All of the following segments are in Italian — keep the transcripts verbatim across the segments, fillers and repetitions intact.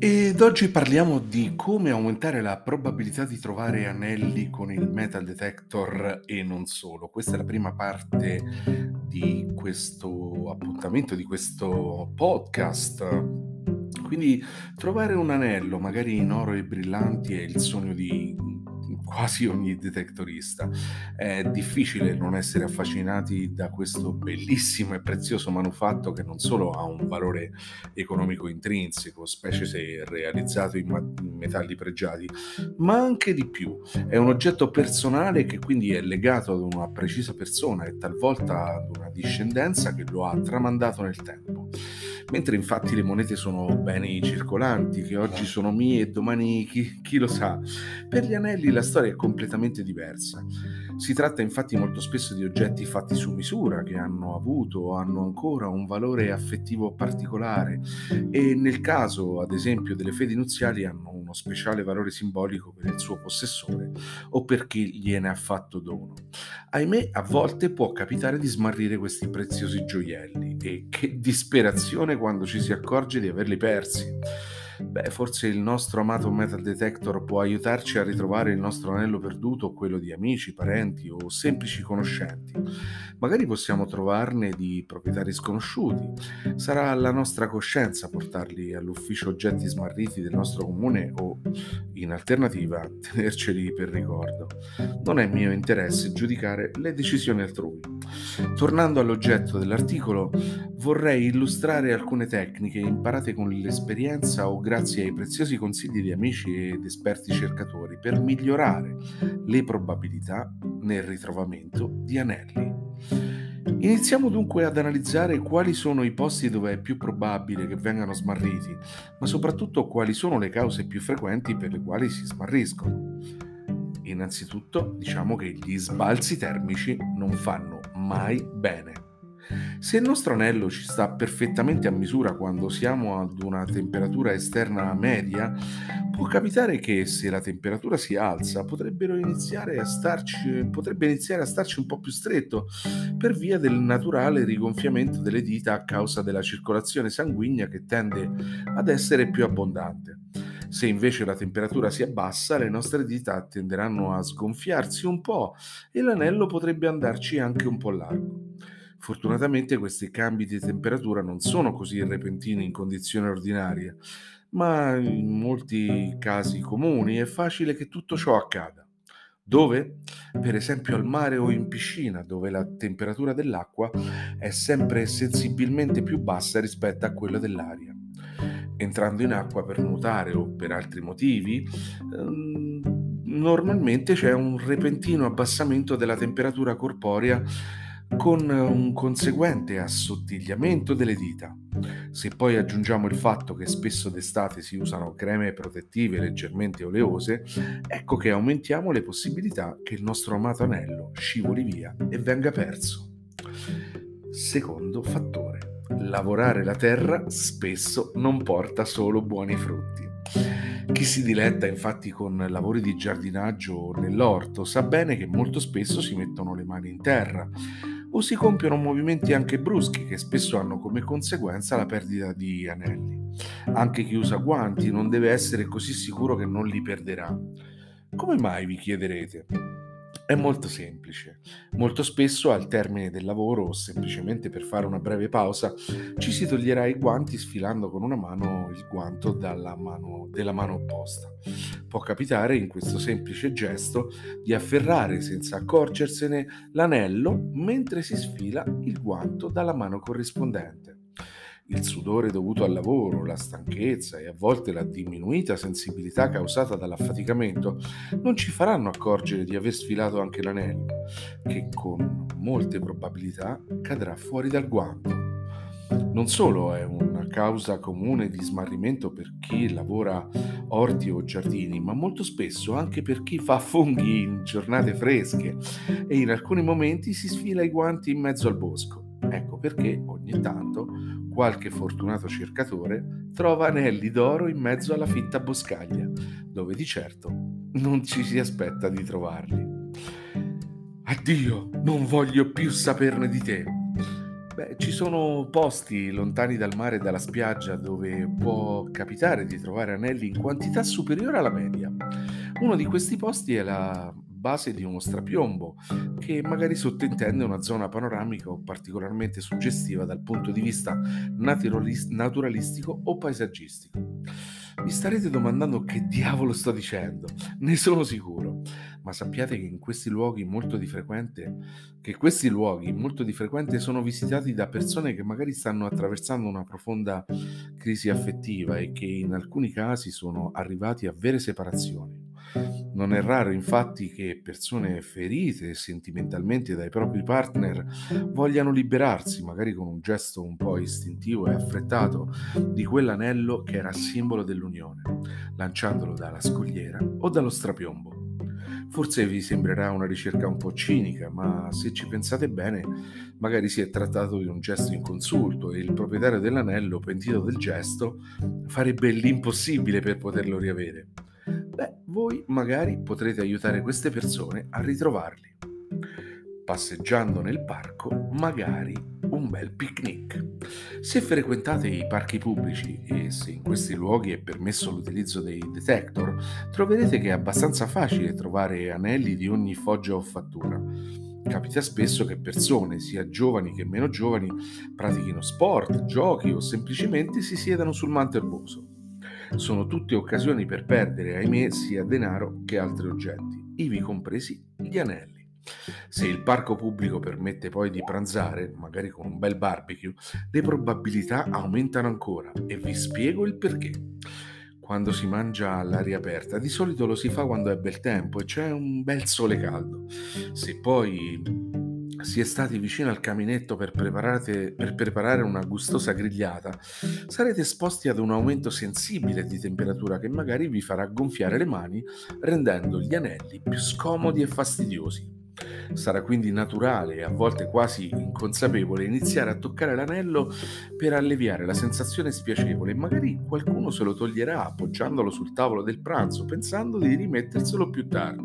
Ed oggi parliamo di come aumentare la probabilità di trovare anelli con il metal detector e non solo. Questa è la prima parte di questo appuntamento, di questo podcast. Quindi trovare un anello, magari in oro e brillanti, è il sogno di quasi ogni detectorista. È difficile non essere affascinati da questo bellissimo e prezioso manufatto che non solo ha un valore economico intrinseco, specie se realizzato in, ma- in metalli pregiati, ma anche di più. È un oggetto personale che quindi è legato ad una precisa persona e talvolta ad una discendenza che lo ha tramandato nel tempo. Mentre infatti le monete sono beni circolanti, che oggi sono mie e domani chi, chi lo sa. Per gli anelli la storia è completamente diversa. Si tratta infatti molto spesso di oggetti fatti su misura, che hanno avuto o hanno ancora un valore affettivo particolare e nel caso, ad esempio, delle fedi nuziali hanno uno speciale valore simbolico per il suo possessore o per chi gliene ha fatto dono. Ahimè, a volte può capitare di smarrire questi preziosi gioielli e che disperazione quando ci si accorge di averli persi. Beh, forse il nostro amato metal detector può aiutarci a ritrovare il nostro anello perduto o quello di amici, parenti o semplici conoscenti. Magari possiamo trovarne di proprietari sconosciuti. Sarà la nostra coscienza portarli all'ufficio oggetti smarriti del nostro comune o, in alternativa, tenerceli per ricordo. Non è mio interesse giudicare le decisioni altrui. Tornando all'oggetto dell'articolo, vorrei illustrare alcune tecniche imparate con l'esperienza o grazie ai preziosi consigli di amici ed esperti cercatori per migliorare le probabilità nel ritrovamento di anelli. Iniziamo dunque ad analizzare quali sono i posti dove è più probabile che vengano smarriti, ma soprattutto quali sono le cause più frequenti per le quali si smarriscono. Innanzitutto, diciamo che gli sbalzi termici non fanno mai bene. Se il nostro anello ci sta perfettamente a misura quando siamo ad una temperatura esterna media, può capitare che se la temperatura si alza potrebbero iniziare a starci, potrebbe iniziare a starci un po' più stretto per via del naturale rigonfiamento delle dita a causa della circolazione sanguigna che tende ad essere più abbondante. Se invece la temperatura si abbassa, le nostre dita tenderanno a sgonfiarsi un po' e l'anello potrebbe andarci anche un po' largo. Fortunatamente questi cambi di temperatura non sono così repentini in condizioni ordinarie, ma in molti casi comuni è facile che tutto ciò accada. Dove? Per esempio al mare o in piscina, dove la temperatura dell'acqua è sempre sensibilmente più bassa rispetto a quella dell'aria. Entrando in acqua per nuotare o per altri motivi, ehm, normalmente c'è un repentino abbassamento della temperatura corporea con un conseguente assottigliamento delle dita. Se poi aggiungiamo il fatto che spesso d'estate si usano creme protettive leggermente oleose, ecco che aumentiamo le possibilità che il nostro amato anello scivoli via e venga perso. Secondo fattore. Lavorare la terra spesso non porta solo buoni frutti. Chi si diletta infatti con lavori di giardinaggio o nell'orto sa bene che molto spesso si mettono le mani in terra o si compiono movimenti anche bruschi che spesso hanno come conseguenza la perdita di anelli. Anche chi usa guanti non deve essere così sicuro che non li perderà. Come mai, vi chiederete? È molto semplice. Molto spesso al termine del lavoro o semplicemente per fare una breve pausa ci si toglierà i guanti sfilando con una mano il guanto dalla mano, della mano opposta. Può capitare in questo semplice gesto di afferrare senza accorgersene l'anello mentre si sfila il guanto dalla mano corrispondente. Il sudore dovuto al lavoro, la stanchezza e a volte la diminuita sensibilità causata dall'affaticamento non ci faranno accorgere di aver sfilato anche l'anello, che con molte probabilità cadrà fuori dal guanto. Non solo è una causa comune di smarrimento per chi lavora orti o giardini, ma molto spesso anche per chi fa funghi in giornate fresche e in alcuni momenti si sfila i guanti in mezzo al bosco. Ecco perché ogni tanto qualche fortunato cercatore trova anelli d'oro in mezzo alla fitta boscaglia, dove di certo non ci si aspetta di trovarli. Addio, non voglio più saperne di te. Beh, ci sono posti lontani dal mare e dalla spiaggia dove può capitare di trovare anelli in quantità superiore alla media. Uno di questi posti è la base di uno strapiombo, che magari sottintende una zona panoramica o particolarmente suggestiva dal punto di vista naturalis- naturalistico o paesaggistico. Vi starete domandando che diavolo sto dicendo? Ne sono sicuro, ma sappiate che in questi luoghi molto di frequente che questi luoghi molto di frequente sono visitati da persone che magari stanno attraversando una profonda crisi affettiva e che in alcuni casi sono arrivati a vere separazioni. Non è raro infatti che persone ferite sentimentalmente dai propri partner vogliano liberarsi, magari con un gesto un po' istintivo e affrettato, di quell'anello che era simbolo dell'unione, lanciandolo dalla scogliera o dallo strapiombo. Forse vi sembrerà una ricerca un po' cinica, ma se ci pensate bene, magari si è trattato di un gesto inconsulto e il proprietario dell'anello, pentito del gesto, farebbe l'impossibile per poterlo riavere. Beh, voi magari potrete aiutare queste persone a ritrovarli. Passeggiando nel parco, magari un bel picnic. Se frequentate i parchi pubblici e se in questi luoghi è permesso l'utilizzo dei detector, troverete che è abbastanza facile trovare anelli di ogni foggia o fattura. Capita spesso che persone, sia giovani che meno giovani, pratichino sport, giochi o semplicemente si siedano sul manto erboso. Sono tutte occasioni per perdere, ahimè, sia denaro che altri oggetti, ivi compresi gli anelli. Se il parco pubblico permette poi di pranzare, magari con un bel barbecue, le probabilità aumentano ancora e vi spiego il perché. Quando si mangia all'aria aperta, di solito lo si fa quando è bel tempo e c'è un bel sole caldo. Se poi si è stati vicino al caminetto per, preparate- per preparare una gustosa grigliata, sarete esposti ad un aumento sensibile di temperatura che magari vi farà gonfiare le mani, rendendo gli anelli più scomodi e fastidiosi. Sarà quindi naturale e a volte quasi inconsapevole iniziare a toccare l'anello per alleviare la sensazione spiacevole e magari qualcuno se lo toglierà appoggiandolo sul tavolo del pranzo pensando di rimetterselo più tardi.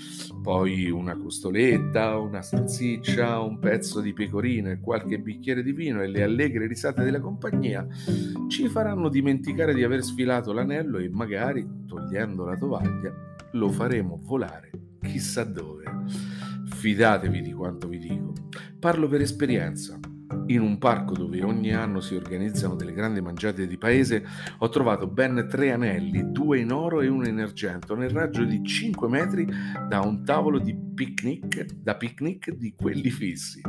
Poi una costoletta, una salsiccia, un pezzo di pecorino e qualche bicchiere di vino e le allegre risate della compagnia ci faranno dimenticare di aver sfilato l'anello e magari, togliendo la tovaglia, lo faremo volare chissà dove. Fidatevi di quanto vi dico. Parlo per esperienza. In un parco dove ogni anno si organizzano delle grandi mangiate di paese, ho trovato ben tre anelli, due in oro e uno in argento, nel raggio di cinque metri da un tavolo di picnic, da picnic di quelli fissi.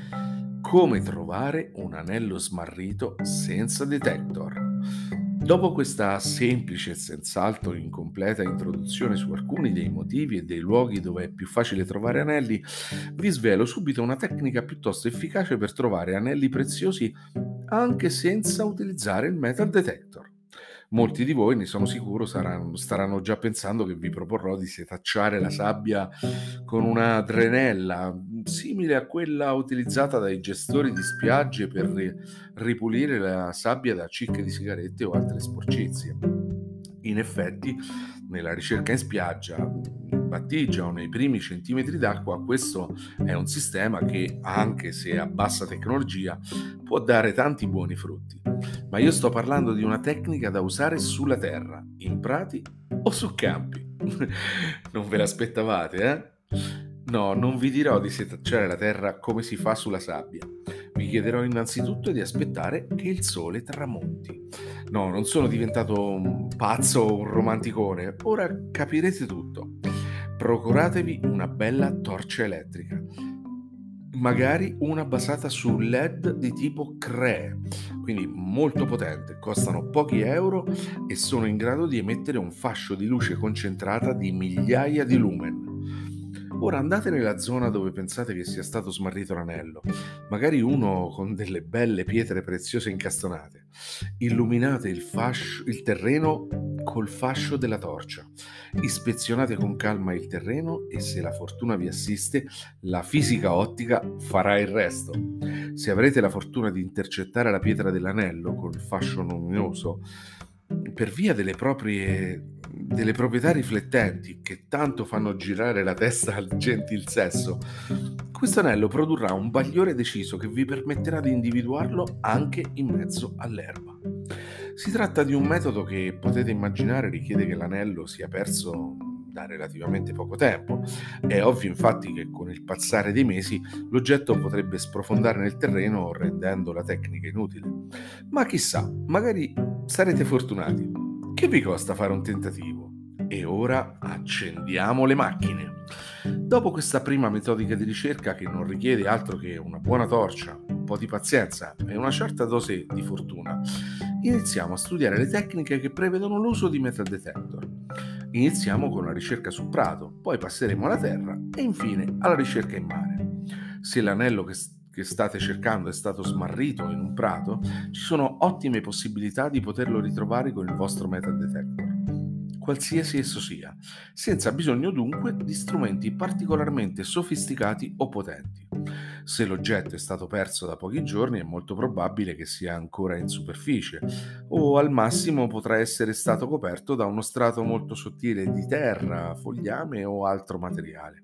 Come trovare un anello smarrito senza detector? Dopo questa semplice e senz'altro incompleta introduzione su alcuni dei motivi e dei luoghi dove è più facile trovare anelli, vi svelo subito una tecnica piuttosto efficace per trovare anelli preziosi anche senza utilizzare il metal detector. Molti di voi, ne sono sicuro, saranno, staranno già pensando che vi proporrò di setacciare la sabbia con una trenella, simile a quella utilizzata dai gestori di spiagge per ri- ripulire la sabbia da cicche di sigarette o altre sporcizie. In effetti, nella ricerca in spiaggia, in battigia o nei primi centimetri d'acqua, questo è un sistema che, anche se a bassa tecnologia, può dare tanti buoni frutti. Ma io sto parlando di una tecnica da usare sulla terra, in prati o su campi. Non ve l'aspettavate, eh? No, non vi dirò di setacciare la terra come si fa sulla sabbia. Vi chiederò innanzitutto di aspettare che il sole tramonti. No, non sono diventato un pazzo o un romanticone. Ora capirete tutto. Procuratevi una bella torcia elettrica, magari una basata su L E D di tipo Cree, quindi molto potente, costano pochi euro e sono in grado di emettere un fascio di luce concentrata di migliaia di lumen. Ora andate nella zona dove pensate che sia stato smarrito l'anello, magari uno con delle belle pietre preziose incastonate. Illuminate il, fascio, il terreno col fascio della torcia. Ispezionate con calma il terreno e se la fortuna vi assiste, la fisica ottica farà il resto. Se avrete la fortuna di intercettare la pietra dell'anello col fascio luminoso, per via delle proprie delle proprietà riflettenti che tanto fanno girare la testa al gentil sesso, Questo anello produrrà un bagliore deciso che vi permetterà di individuarlo anche in mezzo all'erba. Si tratta di un metodo che potete immaginare richiede che l'anello sia perso da relativamente poco tempo. È ovvio infatti che con il passare dei mesi l'oggetto potrebbe sprofondare nel terreno rendendo la tecnica inutile. Ma chissà, magari sarete fortunati. Che vi costa fare un tentativo? E ora accendiamo le macchine. Dopo questa prima metodica di ricerca che non richiede altro che una buona torcia, un po' di pazienza e una certa dose di fortuna, iniziamo a studiare le tecniche che prevedono l'uso di metal detector. Iniziamo con la ricerca su prato, poi passeremo alla terra e infine alla ricerca in mare. Se l'anello che, che state cercando è stato smarrito in un prato, ci sono ottime possibilità di poterlo ritrovare con il vostro metal detector, qualsiasi esso sia, senza bisogno dunque di strumenti particolarmente sofisticati o potenti. Se l'oggetto è stato perso da pochi giorni è molto probabile che sia ancora in superficie o al massimo potrà essere stato coperto da uno strato molto sottile di terra, fogliame o altro materiale.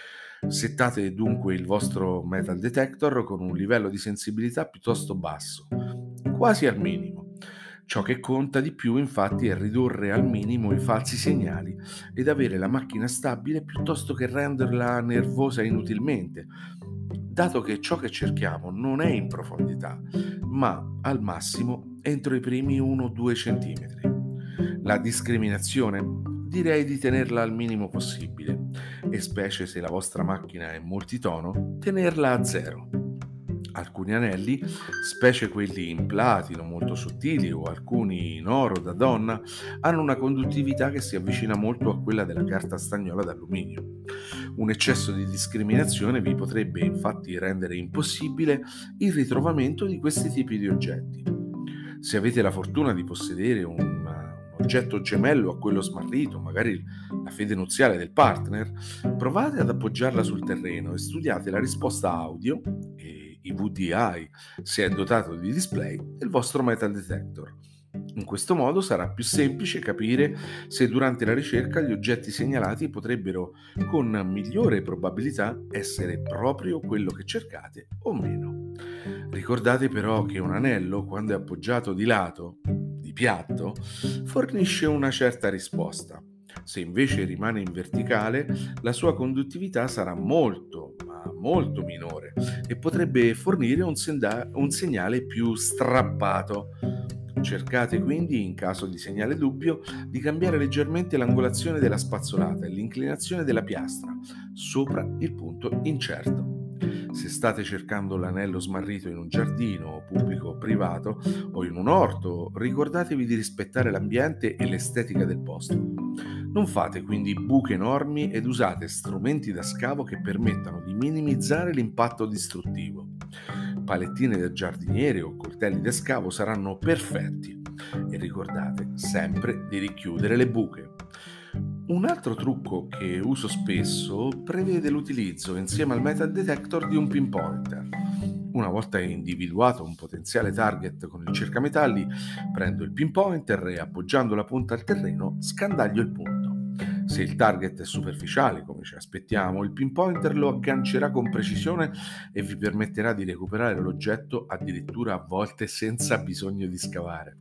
Settate dunque il vostro metal detector con un livello di sensibilità piuttosto basso, quasi al minimo. Ciò che conta di più infatti è ridurre al minimo i falsi segnali ed avere la macchina stabile piuttosto che renderla nervosa inutilmente, dato che ciò che cerchiamo non è in profondità, ma al massimo entro i primi uno due centimetri. La discriminazione? Direi di tenerla al minimo possibile e specie se la vostra macchina è multitono, tenerla a zero. Alcuni anelli, specie quelli in platino molto sottili o alcuni in oro da donna, hanno una conduttività che si avvicina molto a quella della carta stagnola d'alluminio. Un eccesso di discriminazione vi potrebbe infatti rendere impossibile il ritrovamento di questi tipi di oggetti. Se avete la fortuna di possedere un, un oggetto gemello a quello smarrito, magari la fede nuziale del partner, provate ad appoggiarla sul terreno e studiate la risposta audio e i V D I, se è dotato di display, del vostro metal detector. In questo modo sarà più semplice capire se durante la ricerca gli oggetti segnalati potrebbero con migliore probabilità essere proprio quello che cercate o meno. Ricordate però che un anello, quando è appoggiato di lato, di piatto, fornisce una certa risposta. Se invece rimane in verticale, la sua conduttività sarà molto, ma molto minore e potrebbe fornire un, senda- un segnale più strappato. Cercate quindi, in caso di segnale dubbio, di cambiare leggermente l'angolazione della spazzolata e l'inclinazione della piastra sopra il punto incerto. Se state cercando l'anello smarrito in un giardino pubblico o privato o in un orto, ricordatevi di rispettare l'ambiente e l'estetica del posto. Non fate quindi buche enormi ed usate strumenti da scavo che permettano di minimizzare l'impatto distruttivo. Palettine da giardiniere o coltelli da scavo saranno perfetti e ricordate sempre di richiudere le buche. Un altro trucco che uso spesso prevede l'utilizzo insieme al metal detector di un pinpointer. Una volta individuato un potenziale target con il cercametalli, prendo il pinpointer e appoggiando la punta al terreno scandaglio il punto. Se il target è superficiale, come ci aspettiamo, il pinpointer lo aggancerà con precisione e vi permetterà di recuperare l'oggetto addirittura a volte senza bisogno di scavare.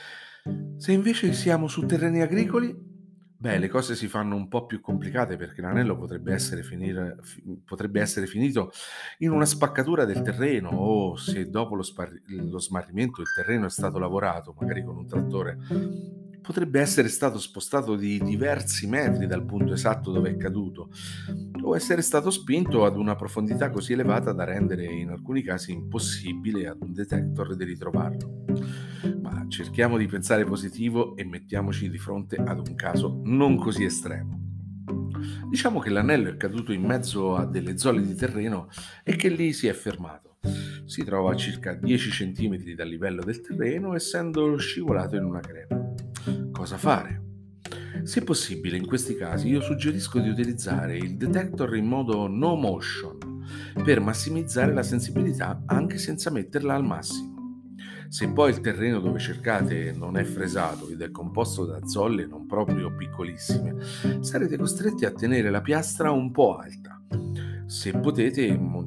Se invece siamo su terreni agricoli, beh, le cose si fanno un po' più complicate perché l'anello potrebbe essere, finire, fi- potrebbe essere finito in una spaccatura del terreno o se dopo lo, spar- lo smarrimento il terreno è stato lavorato, magari con un trattore, potrebbe essere stato spostato di diversi metri dal punto esatto dove è caduto o essere stato spinto ad una profondità così elevata da rendere in alcuni casi impossibile ad un detector di ritrovarlo. Ma cerchiamo di pensare positivo e mettiamoci di fronte ad un caso non così estremo. Diciamo che l'anello è caduto in mezzo a delle zolle di terreno e che lì si è fermato. Si trova a circa dieci centimetri dal livello del terreno, essendo scivolato in una crepa. Cosa fare? Se possibile, in questi casi io suggerisco di utilizzare il detector in modo no motion per massimizzare la sensibilità anche senza metterla al massimo. Se poi il terreno dove cercate non è fresato ed è composto da zolle non proprio piccolissime, sarete costretti a tenere la piastra un po' alta. Se potete,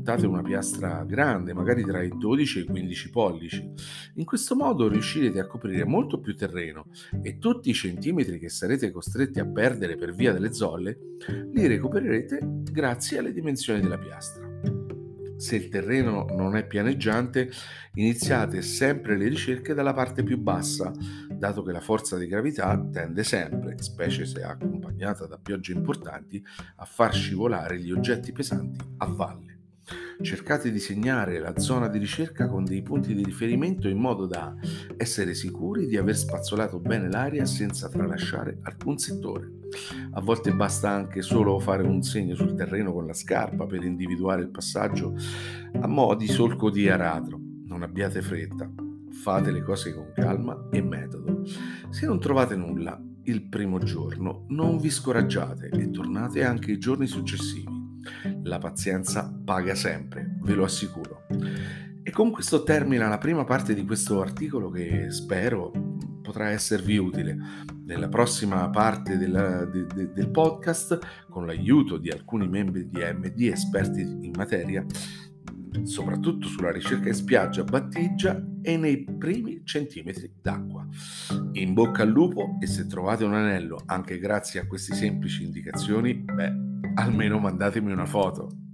puntate una piastra grande, magari tra i dodici e i quindici pollici. In questo modo riuscirete a coprire molto più terreno e tutti i centimetri che sarete costretti a perdere per via delle zolle li recupererete grazie alle dimensioni della piastra. Se il terreno non è pianeggiante, iniziate sempre le ricerche dalla parte più bassa, dato che la forza di gravità tende sempre, specie se accompagnata da piogge importanti, a far scivolare gli oggetti pesanti a valle. Cercate di segnare la zona di ricerca con dei punti di riferimento in modo da essere sicuri di aver spazzolato bene l'area senza tralasciare alcun settore. A volte basta anche solo fare un segno sul terreno con la scarpa per individuare il passaggio a mo' di solco di aratro. Non abbiate fretta, fate le cose con calma e metodo. Se non trovate nulla il primo giorno, non vi scoraggiate e tornate anche i giorni successivi. La pazienza paga sempre, ve lo assicuro. E con questo termina la prima parte di questo articolo che spero potrà esservi utile. Nella prossima parte della, de, de, del podcast, con l'aiuto di alcuni membri di A M D esperti in materia, soprattutto sulla ricerca in spiaggia, battigia e nei primi centimetri d'acqua. In bocca al lupo, e se trovate un anello anche grazie a queste semplici indicazioni, beh, almeno mandatemi una foto.